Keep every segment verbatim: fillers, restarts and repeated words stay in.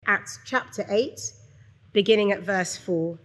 Acts chapter eight, beginning at verse four.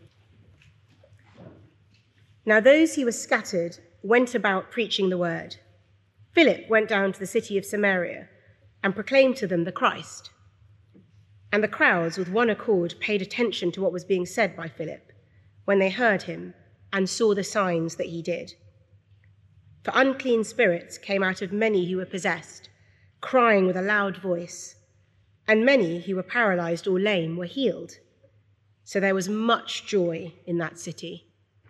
Now those who were scattered went about preaching the word. Philip went down to the city of Samaria and proclaimed to them the Christ. And the crowds with one accord paid attention to what was being said by Philip when they heard him and saw the signs that he did. For unclean spirits came out of many who were possessed, crying with a loud voice, and many who were paralyzed or lame were healed. So there was much joy in that city.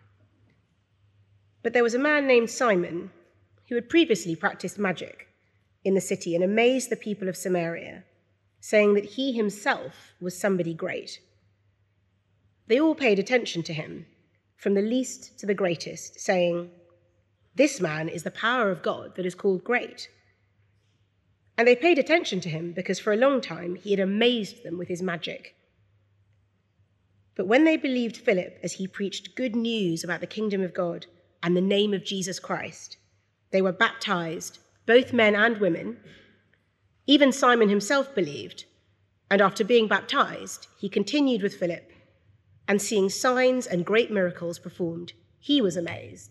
But there was a man named Simon who had previously practiced magic in the city and amazed the people of Samaria, saying that he himself was somebody great. They all paid attention to him, from the least to the greatest, saying, "This man is the power of God that is called great." And they paid attention to him because for a long time he had amazed them with his magic. But when they believed Philip as he preached good news about the kingdom of God and the name of Jesus Christ, they were baptized, both men and women. Even Simon himself believed, and after being baptized, he continued with Philip, and seeing signs and great miracles performed, he was amazed.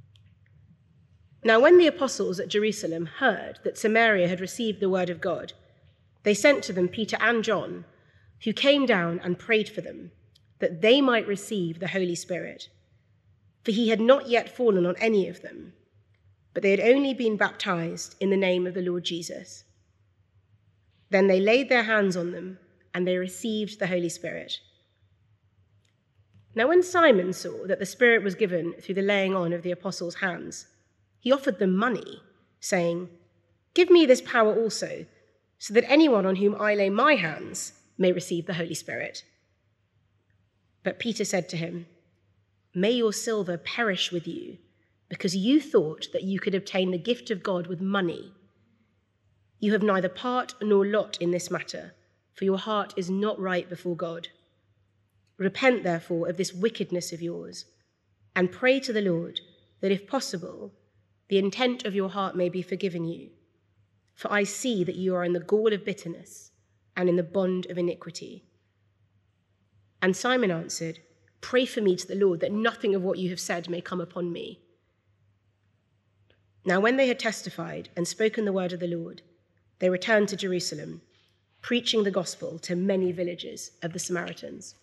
Now when the apostles at Jerusalem heard that Samaria had received the word of God, they sent to them Peter and John, who came down and prayed for them, that they might receive the Holy Spirit. For he had not yet fallen on any of them, but they had only been baptized in the name of the Lord Jesus. Then they laid their hands on them, and they received the Holy Spirit. Now when Simon saw that the Spirit was given through the laying on of the apostles' hands, he offered them money, saying, "Give me this power also, so that anyone on whom I lay my hands may receive the Holy Spirit." But Peter said to him, "May your silver perish with you, because you thought that you could obtain the gift of God with money. You have neither part nor lot in this matter, for your heart is not right before God. Repent, therefore, of this wickedness of yours, and pray to the Lord that, if possible, the intent of your heart may be forgiven you. For I see that you are in the gall of bitterness and in the bond of iniquity." And Simon answered, "Pray for me to the Lord that nothing of what you have said may come upon me." Now when they had testified and spoken the word of the Lord, they returned to Jerusalem, preaching the gospel to many villages of the Samaritans.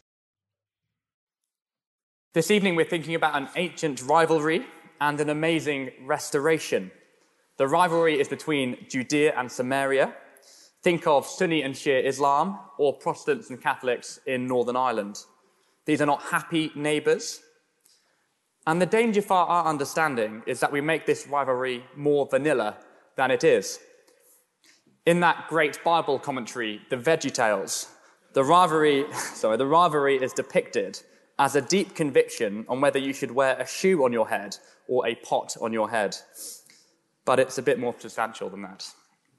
This evening we're thinking about an ancient rivalry and an amazing restoration. The rivalry is between Judea and Samaria. Think of Sunni and Shia Islam, or Protestants and Catholics in Northern Ireland. These are not happy neighbours. And the danger for our understanding is that we make this rivalry more vanilla than it is. In that great Bible commentary, the VeggieTales, the rivalry, sorry, the rivalry is depicted as a deep conviction on whether you should wear a shoe on your head or a pot on your head. But it's a bit more substantial than that.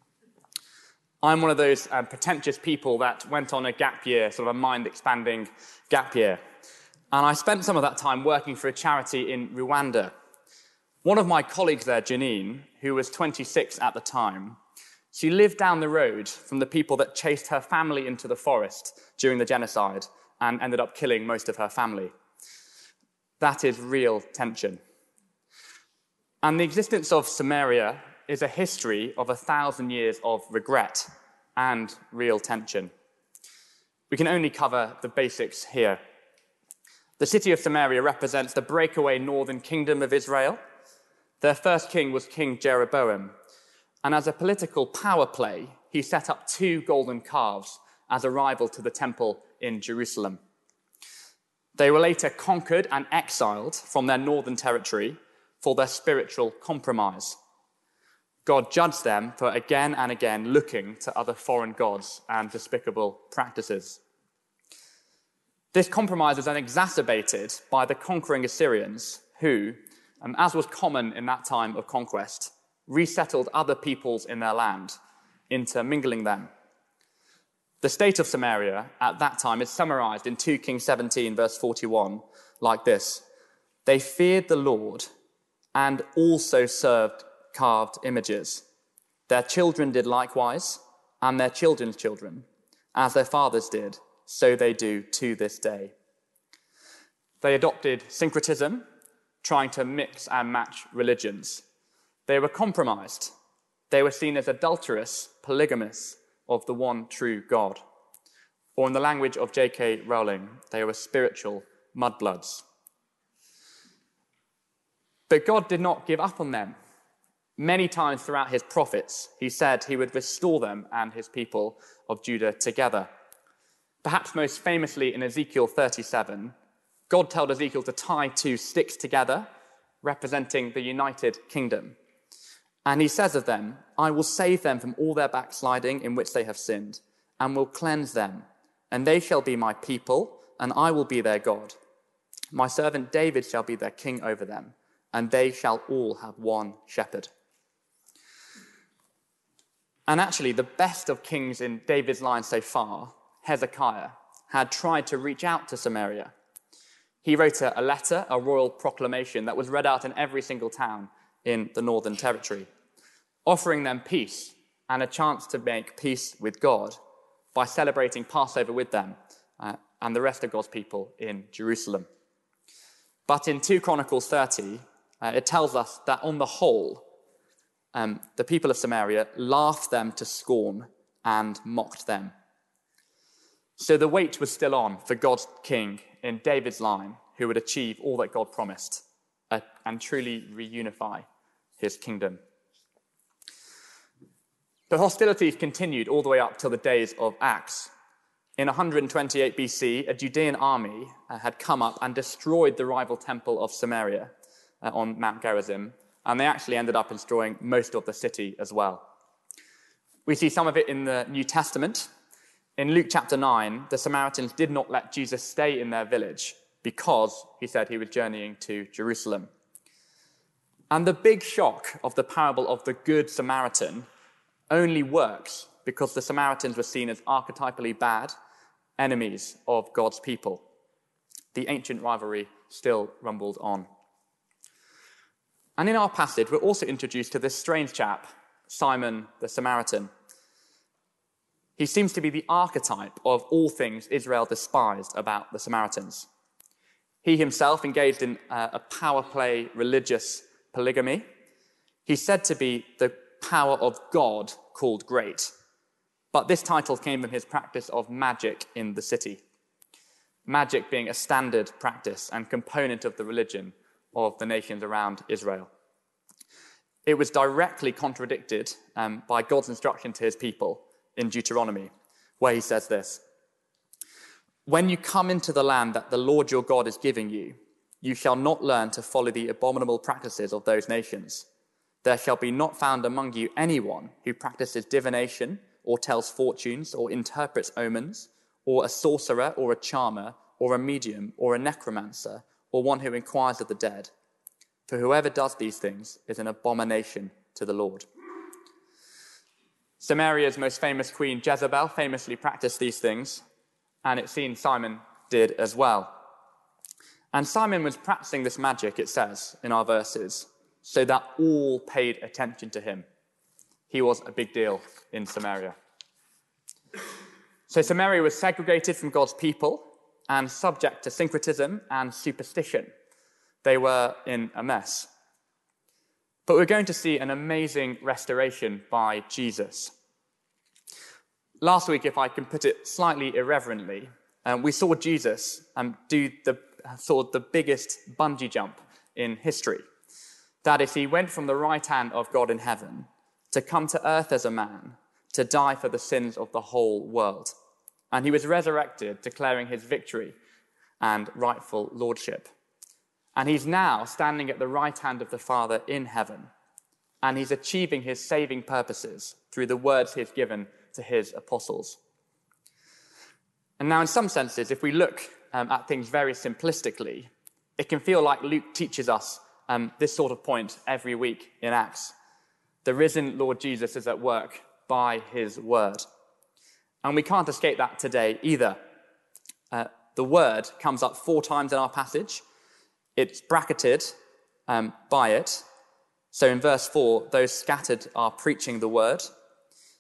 I'm one of those um, pretentious people that went on a gap year, sort of a mind-expanding gap year. And I spent some of that time working for a charity in Rwanda. One of my colleagues there, Janine, who was twenty-six at the time, she lived down the road from the people that chased her family into the forest during the genocide and ended up killing most of her family. That is real tension. And the existence of Samaria is a history of a thousand years of regret and real tension. We can only cover the basics here. The city of Samaria represents the breakaway northern kingdom of Israel. Their first king was King Jeroboam, and as a political power play, he set up two golden calves as a rival to the temple in Jerusalem. They were later conquered and exiled from their northern territory for their spiritual compromise. God judged them for again and again looking to other foreign gods and despicable practices. This compromise was then exacerbated by the conquering Assyrians who, um, as was common in that time of conquest, resettled other peoples in their land, intermingling them. The state of Samaria at that time is summarized in Second Kings seventeen, verse forty-one, like this: "They feared the Lord and also served carved images. Their children did likewise, and their children's children, As their fathers did, so they do to this day. They adopted syncretism, trying to mix and match religions. They were compromised. They were seen as adulterous, polygamous of the one true God. Or in the language of J K Rowling, they were spiritual mudbloods. But God did not give up on them. Many times throughout his prophets, he said he would restore them and his people of Judah together. Perhaps most famously in Ezekiel thirty-seven, God told Ezekiel to tie two sticks together, representing the united kingdom. And he says of them, I will save them from all their backsliding in which they have sinned, and will cleanse them, and they shall be my people, and I will be their God. My servant David shall be their king over them, and they shall all have one shepherd. And actually, the best of kings in David's line so far, Hezekiah, had tried to reach out to Samaria. He wrote a letter, a royal proclamation that was read out in every single town in the Northern Territory, offering them peace and a chance to make peace with God by celebrating Passover with them uh, and the rest of God's people in Jerusalem. But in Second Chronicles thirty, uh, it tells us that on the whole, um, the people of Samaria laughed them to scorn and mocked them. So the weight was still on for God's king in David's line, who would achieve all that God promised uh, and truly reunify his kingdom. The hostilities continued all the way up till the days of Acts. In one hundred twenty-eight B C, a Judean army uh, had come up and destroyed the rival temple of Samaria uh, on Mount Gerizim, and they actually ended up destroying most of the city as well. We see some of it in the New Testament. In Luke chapter nine, the Samaritans did not let Jesus stay in their village because he said he was journeying to Jerusalem. And the big shock of the parable of the Good Samaritan only works because the Samaritans were seen as archetypally bad, enemies of God's people. The ancient rivalry still rumbled on. And in our passage, we're also introduced to this strange chap, Simon the Samaritan. He seems to be the archetype of all things Israel despised about the Samaritans. He himself engaged in uh, a power play religious polygamy. He's said to be the power of God called great. But this title came from his practice of magic in the city. Magic being a standard practice and component of the religion of the nations around Israel. It was directly contradicted um, by God's instruction to his people in Deuteronomy, where he says this: when you come into the land that the Lord your God is giving you, you shall not learn to follow the abominable practices of those nations. There shall be not found among you anyone who practices divination or tells fortunes or interprets omens, or a sorcerer or a charmer or a medium or a necromancer or one who inquires of the dead. For whoever does these things is an abomination to the Lord. Samaria's most famous queen, Jezebel, famously practiced these things, and it seems Simon did as well. And Simon was practicing this magic, it says in our verses, so that all paid attention to him. He was a big deal in Samaria. So Samaria was segregated from God's people and subject to syncretism and superstition. They were in a mess. But we're going to see an amazing restoration by Jesus. Last week, if I can put it slightly irreverently, um, we saw Jesus um, do the, saw the biggest bungee jump in history. That is, he went from the right hand of God in heaven to come to earth as a man, to die for the sins of the whole world. And he was resurrected, declaring his victory and rightful lordship. And he's now standing at the right hand of the Father in heaven. And he's achieving his saving purposes through the words he's given to his apostles. And now, in some senses, if we look um, at things very simplistically, it can feel like Luke teaches us um, this sort of point every week in Acts. The risen Lord Jesus is at work by his word. And we can't escape that today either. Uh, the word comes up four times in our passage. It's bracketed um, by it. So in verse four, those scattered are preaching the word.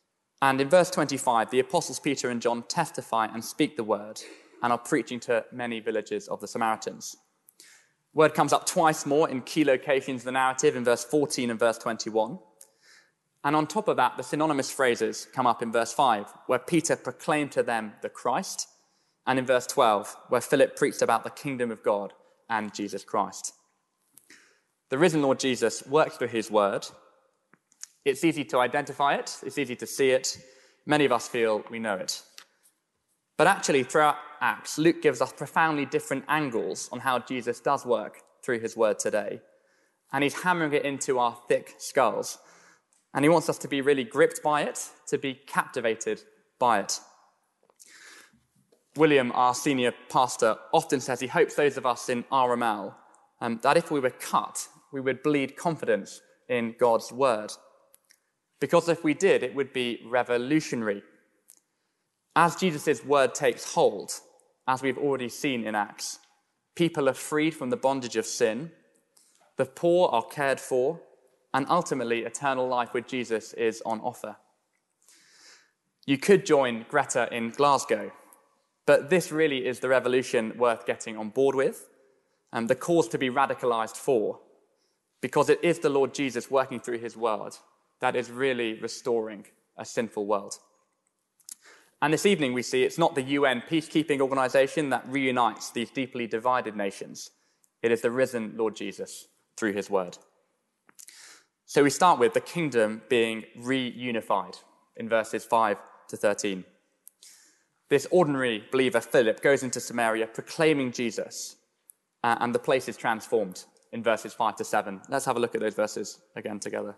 And in verse twenty-five, the apostles Peter and John testify and speak the word and are preaching to many villages of the Samaritans. Word comes up twice more in key locations of the narrative, in verse fourteen and verse twenty-one. And on top of that, the synonymous phrases come up in verse five, where Peter proclaimed to them the Christ, and in verse twelve, where Philip preached about the kingdom of God and Jesus Christ. The risen Lord Jesus works through his word. It's easy to identify it. It's easy to see it. Many of us feel we know it. But actually, throughout Acts, Luke gives us profoundly different angles on how Jesus does work through his word today. And he's hammering it into our thick skulls. And he wants us to be really gripped by it, to be captivated by it. William, our senior pastor, often says he hopes those of us in R M L um, that if we were cut, we would bleed confidence in God's word. Because if we did, it would be revolutionary. As Jesus' word takes hold, as we've already seen in Acts, people are freed from the bondage of sin, the poor are cared for, and ultimately eternal life with Jesus is on offer. You could join Greta in Glasgow, but this really is the revolution worth getting on board with, and the cause to be radicalized for, because it is the Lord Jesus working through his word that is really restoring a sinful world. And this evening we see it's not the U N peacekeeping organization that reunites these deeply divided nations. It is the risen Lord Jesus through his word. So we start with the kingdom being reunified in verses five to thirteen. This ordinary believer, Philip, goes into Samaria proclaiming Jesus, uh, and the place is transformed in verses five to seven. Let's have a look at those verses again together.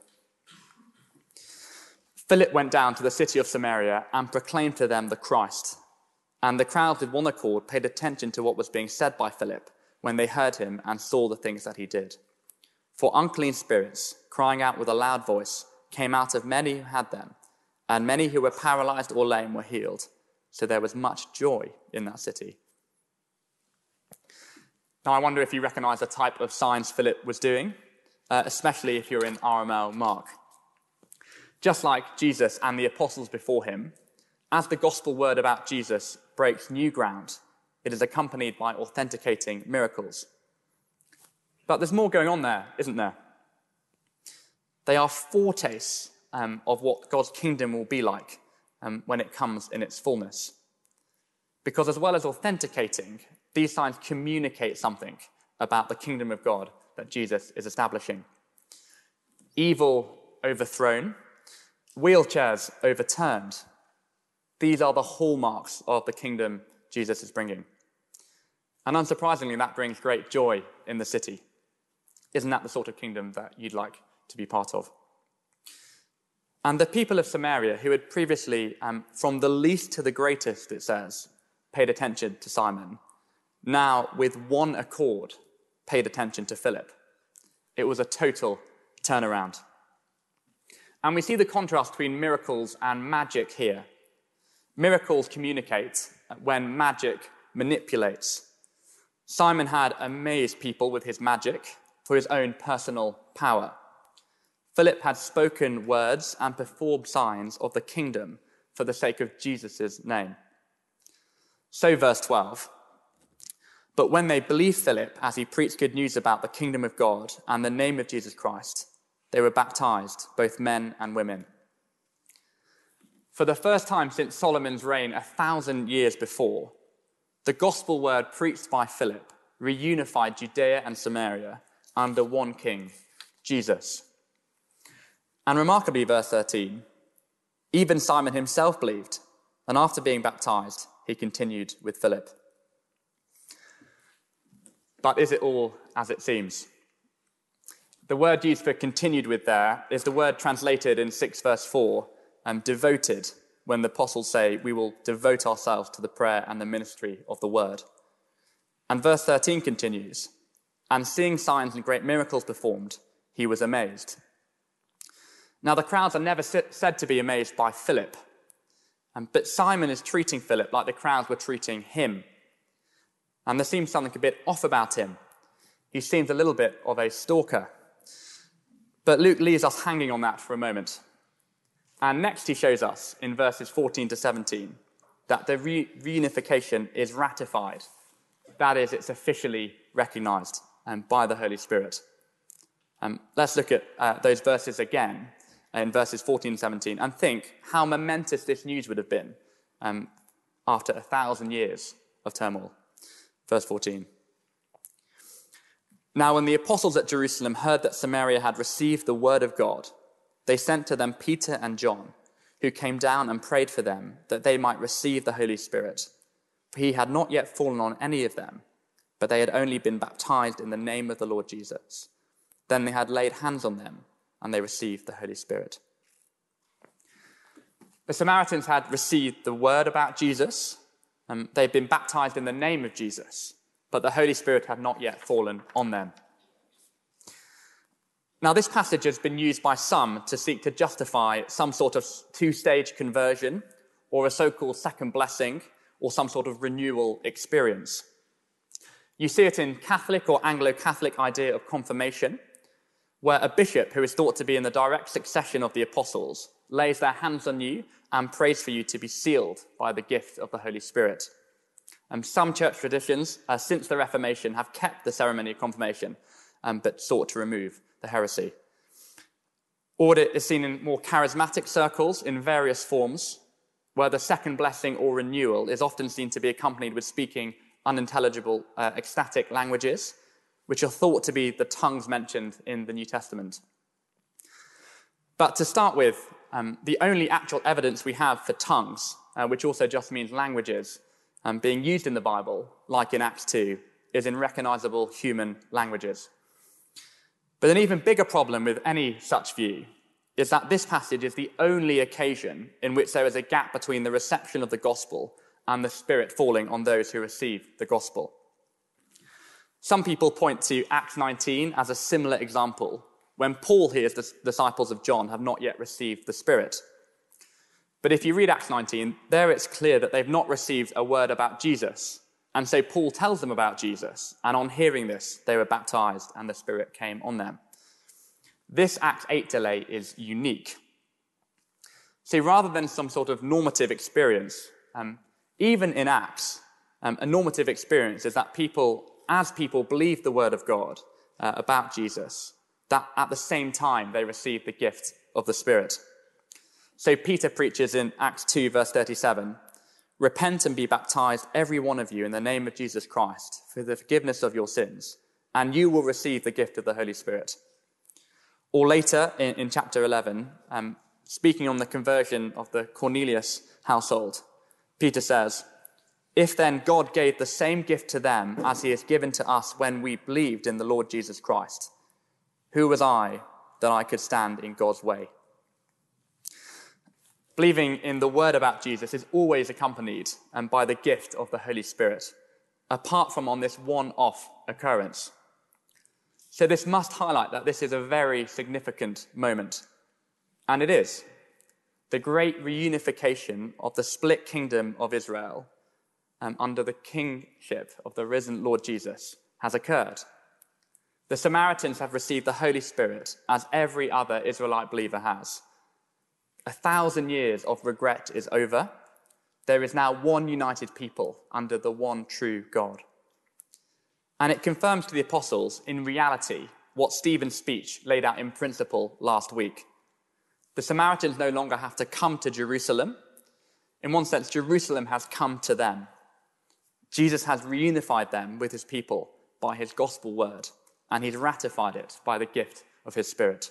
Philip went down to the city of Samaria and proclaimed to them the Christ. And the crowd with one accord paid attention to what was being said by Philip when they heard him and saw the things that he did. For unclean spirits, crying out with a loud voice, came out of many who had them, and many who were paralyzed or lame were healed. So there was much joy in that city. Now I wonder if you recognize the type of signs Philip was doing, uh, especially if you're in R M L Mark. Just like Jesus and the apostles before him, as the gospel word about Jesus breaks new ground, it is accompanied by authenticating miracles. But there's more going on there, isn't there? They are foretastes um, of what God's kingdom will be like um, when it comes in its fullness. Because as well as authenticating, these signs communicate something about the kingdom of God that Jesus is establishing. Evil overthrown, wheelchairs overturned. These are the hallmarks of the kingdom Jesus is bringing. And unsurprisingly, that brings great joy in the city. Isn't that the sort of kingdom that you'd like to be part of? And the people of Samaria, who had previously, um, from the least to the greatest, it says, paid attention to Simon, now with one accord paid attention to Philip. It was a total turnaround. And we see the contrast between miracles and magic here. Miracles communicate when magic manipulates. Simon had amazed people with his magic for his own personal power. Philip had spoken words and performed signs of the kingdom for the sake of Jesus' name. So verse twelve, but when they believed Philip as he preached good news about the kingdom of God and the name of Jesus Christ, they were baptized, both men and women. For the first time since Solomon's reign a thousand years before, the gospel word preached by Philip reunified Judea and Samaria under one king, Jesus. And remarkably, verse thirteen, even Simon himself believed, and after being baptized, he continued with Philip. But is it all as it seems? The word used for continued with there is the word translated in six verse four, um, devoted, when the apostles say, we will devote ourselves to the prayer and the ministry of the word. And verse thirteen continues, and seeing signs and great miracles performed, he was amazed. Now the crowds are never said to be amazed by Philip, um, but Simon is treating Philip like the crowds were treating him. And there seems something a bit off about him. He seems a little bit of a stalker. But Luke leaves us hanging on that for a moment. And next he shows us in verses fourteen to seventeen that the re- reunification is ratified. That is, it's officially recognized um, by the Holy Spirit. Um, let's look at uh, those verses again in verses fourteen and seventeen and think how momentous this news would have been um, after a thousand years of turmoil. Verse fourteen. Now when the apostles at Jerusalem heard that Samaria had received the word of God, they sent to them Peter and John, who came down and prayed for them that they might receive the Holy Spirit. For he had not yet fallen on any of them, but they had only been baptized in the name of the Lord Jesus. Then they had laid hands on them, and they received the Holy Spirit. The Samaritans had received the word about Jesus. Um, they'd been baptized in the name of Jesus, but the Holy Spirit had not yet fallen on them. Now, this passage has been used by some to seek to justify some sort of two-stage conversion or a so-called second blessing or some sort of renewal experience. You see it in Catholic or Anglo-Catholic idea of confirmation, where a bishop who is thought to be in the direct succession of the apostles lays their hands on you and prays for you to be sealed by the gift of the Holy Spirit. And some church traditions, uh, since the Reformation, have kept the ceremony of confirmation, um, but sought to remove the heresy. Or it is seen in more charismatic circles in various forms, where the second blessing or renewal is often seen to be accompanied with speaking unintelligible, uh, ecstatic languages, which are thought to be the tongues mentioned in the New Testament. But to start with, um, the only actual evidence we have for tongues, uh, which also just means languages, um, being used in the Bible, like in Acts two, is in recognizable human languages. But an even bigger problem with any such view is that this passage is the only occasion in which there is a gap between the reception of the gospel and the Spirit falling on those who receive the gospel. Some people point to Acts nineteen as a similar example, when Paul hears the disciples of John have not yet received the Spirit. But if you read Acts nineteen, there it's clear that they've not received a word about Jesus. And so Paul tells them about Jesus, and on hearing this, they were baptized and the Spirit came on them. This Acts eight delay is unique. See, rather than some sort of normative experience, um, even in Acts, um, a normative experience is that people, as people believe the word of God uh, about Jesus, that at the same time they receive the gift of the Spirit. So Peter preaches in Acts two, verse thirty-seven, "Repent and be baptized, every one of you, in the name of Jesus Christ, for the forgiveness of your sins, and you will receive the gift of the Holy Spirit." Or later, in, in chapter eleven, um, speaking on the conversion of the Cornelius household, Peter says, "If then God gave the same gift to them as he has given to us when we believed in the Lord Jesus Christ, who was I that I could stand in God's way?" Believing in the word about Jesus is always accompanied um, by the gift of the Holy Spirit, apart from on this one-off occurrence. So this must highlight that this is a very significant moment. And it is. The great reunification of the split kingdom of Israel um, under the kingship of the risen Lord Jesus has occurred. The Samaritans have received the Holy Spirit as every other Israelite believer has. A thousand years of regret is over. There is now one united people under the one true God. And it confirms to the apostles, in reality, what Stephen's speech laid out in principle last week. The Samaritans no longer have to come to Jerusalem. In one sense, Jerusalem has come to them. Jesus has reunified them with his people by his gospel word, and he's ratified it by the gift of his Spirit.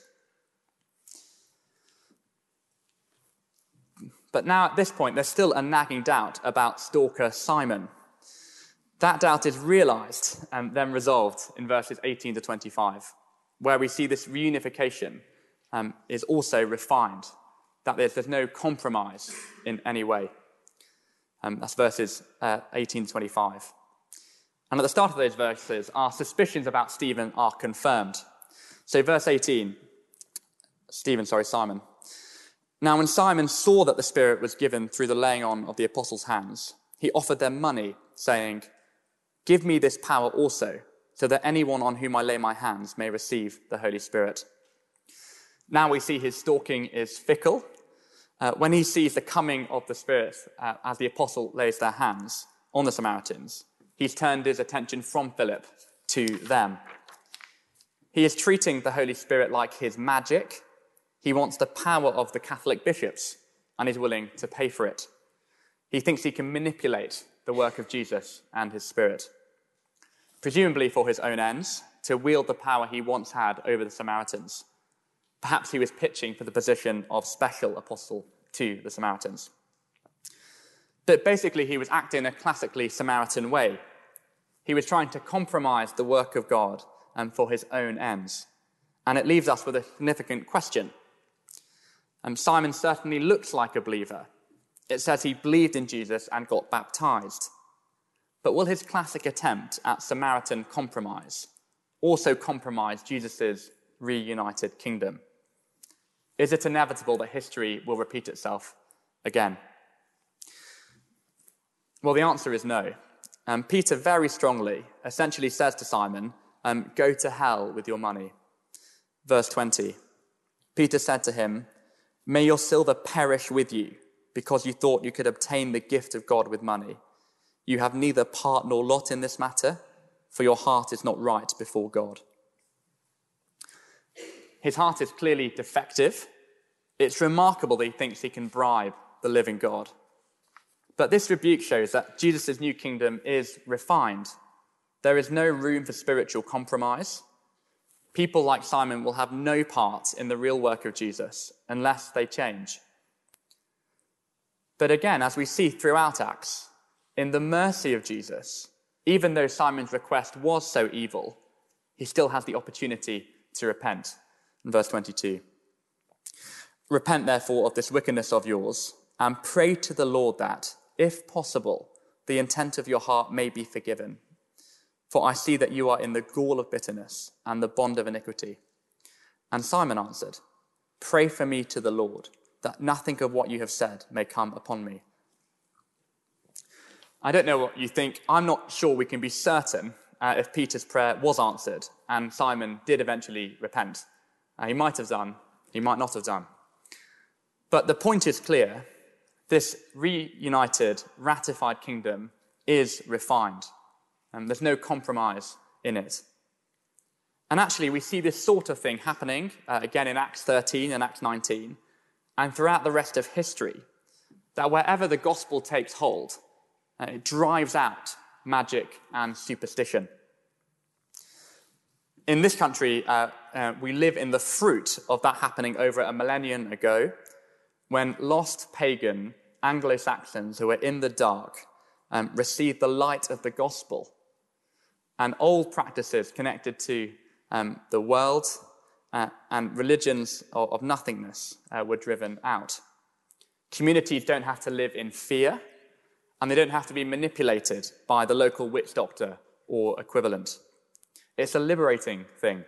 But now at this point, there's still a nagging doubt about stalker Simon. That doubt is realized and then resolved in verses eighteen to twenty-five, where we see this reunification um, is also refined, that there's, there's no compromise in any way. Um, that's verses uh, eighteen to twenty-five. And at the start of those verses, our suspicions about Stephen are confirmed. So verse eighteen, Stephen, sorry, Simon. "Now when Simon saw that the Spirit was given through the laying on of the apostles' hands, he offered them money, saying, 'Give me this power also, so that anyone on whom I lay my hands may receive the Holy Spirit.' Now we see his stalking is fickle, uh, when he sees the coming of the Spirit uh, as the apostle lays their hands on the Samaritans, he's turned his attention from Philip to them. He is treating the Holy Spirit like his magic. He wants the power of the Catholic bishops and is willing to pay for it. He thinks he can manipulate the work of Jesus and his Spirit, presumably for his own ends, to wield the power he once had over the Samaritans. Perhaps he was pitching for the position of special apostle to the Samaritans. But basically, he was acting in a classically Samaritan way. He was trying to compromise the work of God and for his own ends. And it leaves us with a significant question. Um, Simon certainly looks like a believer. It says he believed in Jesus and got baptized. But will his classic attempt at Samaritan compromise also compromise Jesus' reunited kingdom? Is it inevitable that history will repeat itself again? Well, the answer is no. Um, Peter very strongly essentially says to Simon, um, go to hell with your money. Verse twenty, Peter said to him, may your silver perish with you, because you thought you could obtain the gift of God with money. You have neither part nor lot in this matter, for your heart is not right before God. His heart is clearly defective. It's remarkable that he thinks he can bribe the living God. But this rebuke shows that Jesus' new kingdom is refined. There is no room for spiritual compromise. People like Simon will have no part in the real work of Jesus unless they change. But again, as we see throughout Acts, in the mercy of Jesus, even though Simon's request was so evil, he still has the opportunity to repent. In verse twenty-two, repent therefore of this wickedness of yours, and pray to the Lord that, if possible, the intent of your heart may be forgiven. For I see that you are in the gall of bitterness and the bond of iniquity. And Simon answered, pray for me to the Lord, that nothing of what you have said may come upon me. I don't know what you think. I'm not sure we can be certain uh, if Peter's prayer was answered and Simon did eventually repent. Uh, he might have done, he might not have done. But the point is clear. This reunited, ratified kingdom is refined. And there's no compromise in it. And actually, we see this sort of thing happening uh, again in Acts thirteen and Acts nineteen, and throughout the rest of history, that wherever the gospel takes hold, uh, it drives out magic and superstition. In this country, uh, uh, we live in the fruit of that happening over a millennium ago, when lost pagan Anglo-Saxons who were in the dark um, received the light of the gospel, and old practices connected to um, the world uh, and religions of, of nothingness uh, were driven out. Communities don't have to live in fear, and they don't have to be manipulated by the local witch doctor or equivalent. It's a liberating thing.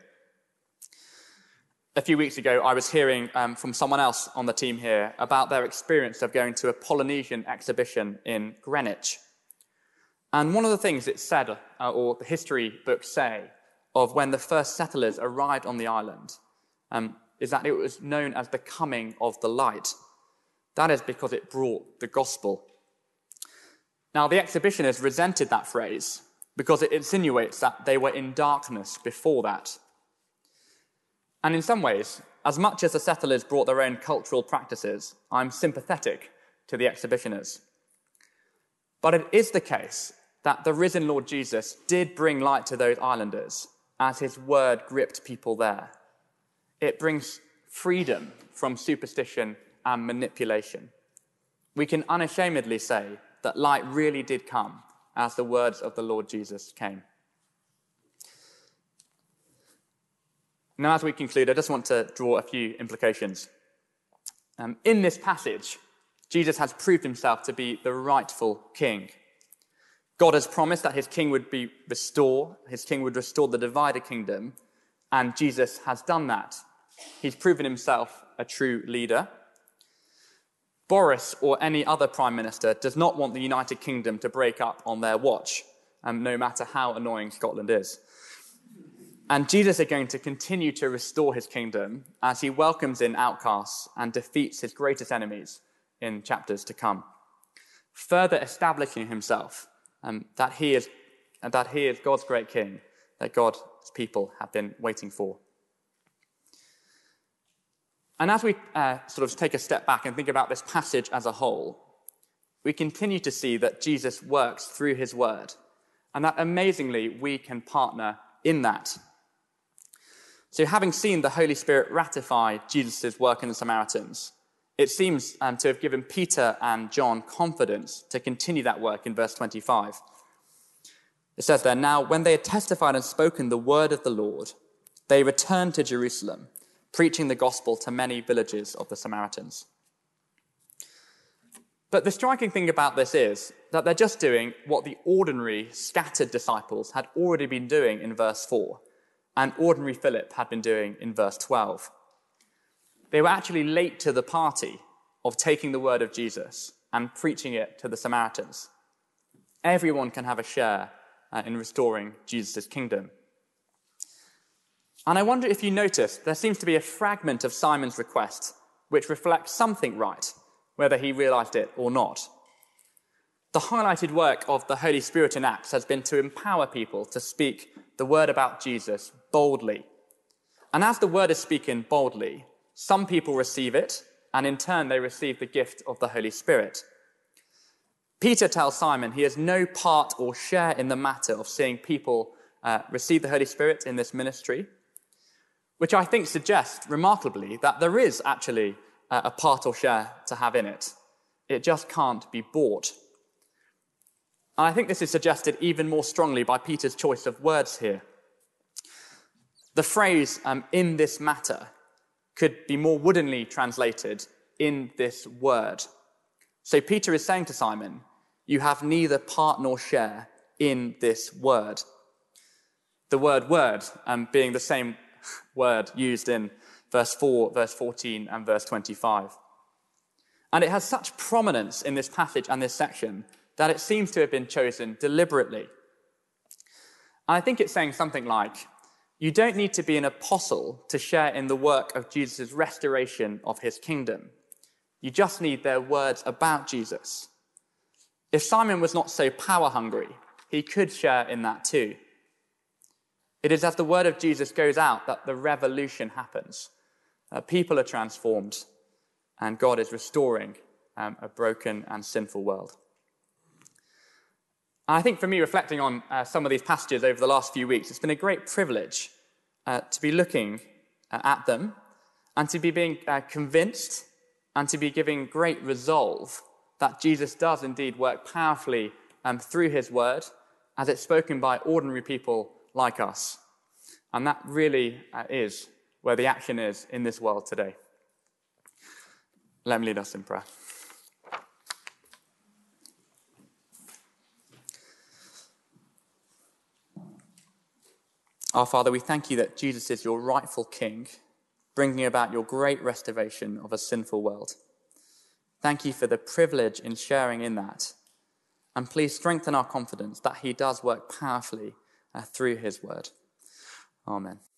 A few weeks ago, I was hearing um, from someone else on the team here about their experience of going to a Polynesian exhibition in Greenwich. And one of the things it said, uh, or the history books say, of when the first settlers arrived on the island, um, is that it was known as the coming of the light. That is because it brought the gospel. Now, the exhibitionists resented that phrase because it insinuates that they were in darkness before that. And in some ways, as much as the settlers brought their own cultural practices, I'm sympathetic to the exhibitionists. But it is the case that the risen Lord Jesus did bring light to those islanders as his word gripped people there. It brings freedom from superstition and manipulation. We can unashamedly say that light really did come as the words of the Lord Jesus came. Now, as we conclude, I just want to draw a few implications. Um, in this passage, Jesus has proved himself to be the rightful king. God has promised that his king would be restore, his king would restore the divided kingdom, and Jesus has done that. He's proven himself a true leader. Boris or any other prime minister does not want the United Kingdom to break up on their watch, um, no matter how annoying Scotland is. And Jesus is going to continue to restore his kingdom as he welcomes in outcasts and defeats his greatest enemies in chapters to come, further establishing himself um, that he is that he is God's great king, that God's people have been waiting for. And as we uh, sort of take a step back and think about this passage as a whole, we continue to see that Jesus works through his word, and that amazingly we can partner in that. So having seen the Holy Spirit ratify Jesus' work in the Samaritans, it seems um, to have given Peter and John confidence to continue that work in verse twenty-five. It says there, "Now when they had testified and spoken the word of the Lord, they returned to Jerusalem, preaching the gospel to many villages of the Samaritans." But the striking thing about this is that they're just doing what the ordinary scattered disciples had already been doing in verse four, and ordinary Philip had been doing in verse twelve. They were actually late to the party of taking the word of Jesus and preaching it to the Samaritans. Everyone can have a share uh, in restoring Jesus' kingdom. And I wonder if you notice, there seems to be a fragment of Simon's request which reflects something right, whether he realized it or not. The highlighted work of the Holy Spirit in Acts has been to empower people to speak the word about Jesus boldly. And as the word is spoken boldly, some people receive it, and in turn they receive the gift of the Holy Spirit. Peter tells Simon he has no part or share in the matter of seeing people uh, receive the Holy Spirit in this ministry, which I think suggests, remarkably, that there is actually uh, a part or share to have in it. It just can't be bought. And I think this is suggested even more strongly by Peter's choice of words here. The phrase, um, "in this matter," could be more woodenly translated, "in this word." So Peter is saying to Simon, you have neither part nor share in this word. The word word um, being the same word used in verse four, verse fourteen, and verse twenty-five. And it has such prominence in this passage and this section that it seems to have been chosen deliberately. And I think it's saying something like, you don't need to be an apostle to share in the work of Jesus' restoration of his kingdom. You just need their words about Jesus. If Simon was not so power-hungry, he could share in that too. It is as the word of Jesus goes out that the revolution happens. Uh, people are transformed, and God is restoring um, a broken and sinful world. And I think for me, reflecting on uh, some of these passages over the last few weeks, it's been a great privilege uh, to be looking uh, at them and to be being uh, convinced and to be giving great resolve that Jesus does indeed work powerfully um, through his word as it's spoken by ordinary people like us. And that really uh, is where the action is in this world today. Let me lead us in prayer. Our Father, we thank you that Jesus is your rightful King, bringing about your great restoration of a sinful world. Thank you for the privilege in sharing in that. And please strengthen our confidence that he does work powerfully uh, through his word. Amen.